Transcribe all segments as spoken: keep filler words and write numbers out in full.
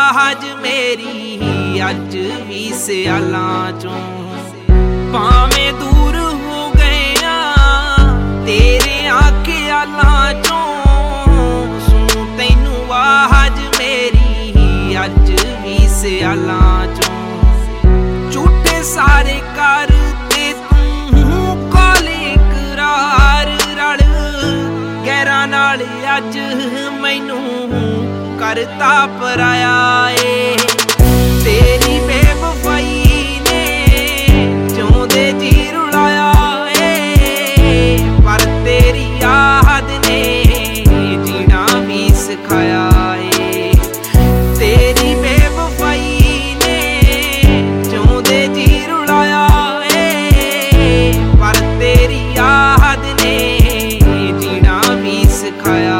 आवाज मेरी अज भी सियालां चों भावें दूर हो गए तेरे ख्यालां चों सुनूं तैनू आवाज मेरी अज भी सियालां चों झूठे सारे कर ते तू कौले करार रल गैरां नाल अज मैनू करता पराया ए तेरी बेवफाई ने जिउंदे जी रुलाया ए पर तेरी याद ने जीना भी सिखाया ए तेरी बेवफाई ने जिउंदे जी रुलाया ए पर तेरी याद ने जीना भी सिखाया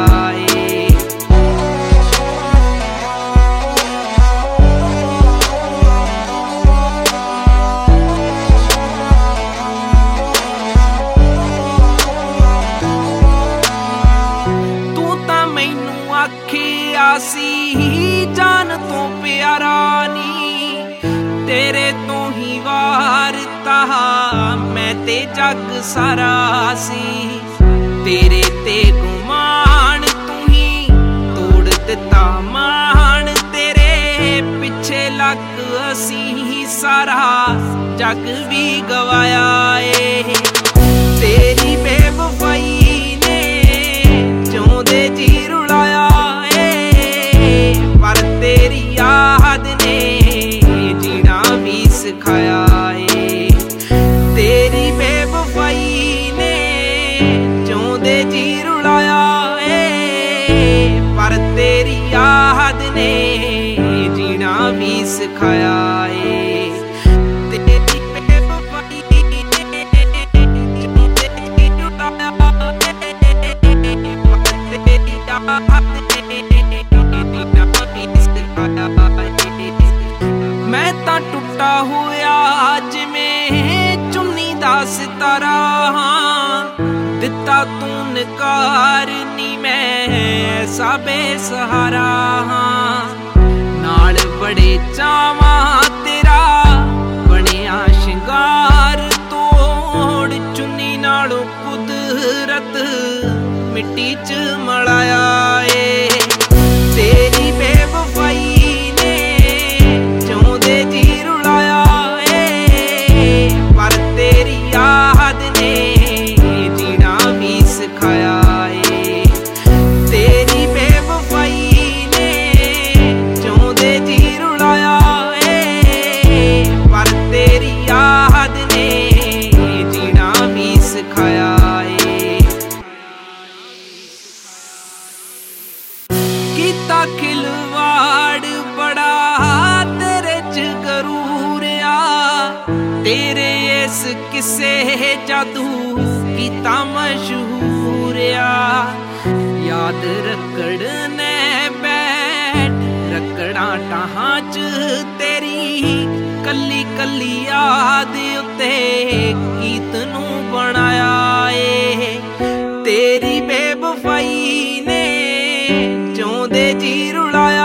सी जान तो प्यारा नी तेरे तो ही वारता मैं ते जग सारा सी तेरे ते गुमान तू ही तोड़ दिता मान तेरे पिछे लग असी सारा जग भी गवाया ए तेरी बेवफाई ने जिउंदे जी रुलाया पर तेरी याद ने जीना भी सिखाया ए तेरी बेवफाई ने जिउंदे जी रुलाया ए पर तेरी याद ने जीना भी सिखाया ए तेरी बेवफाई ने जिउंदे जी रुलाया ए पर तेरी याद मैं तां टुटा होया जिवें चुन्नी दा सितारा दिता तू नकार नी मैं ऐसा बेसहारा नाल बड़े चावां तेरा बनिया शिंगार तोड़ चुन्नी नालों कुदरत मिट्टी च मलाया ए तेरी बेवफाई ने जिउंदे जी रुलाया ए पर तेरी याद ने जीना भी सिखाया ए तेरी बेवफाई ने जिउंदे जी रुलाया ए पर तेरी याद ने जीना भी सिखाया खिलवाड़ बड़ा तेरे च गरूर आ तेरे इस किसे जादू कीता मशहूर आ याद रकड़ ने बैठ रकड़ा टाहां च तेरी कली कली याद उत्ते गीत नू बनाया ए तेरी बेवफाई ने जिउंदे जी रुलाया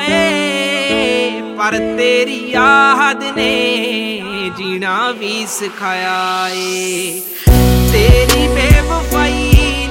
ए पर तेरी याद ने जीना भी सिखाया ए तेरी बेवफाई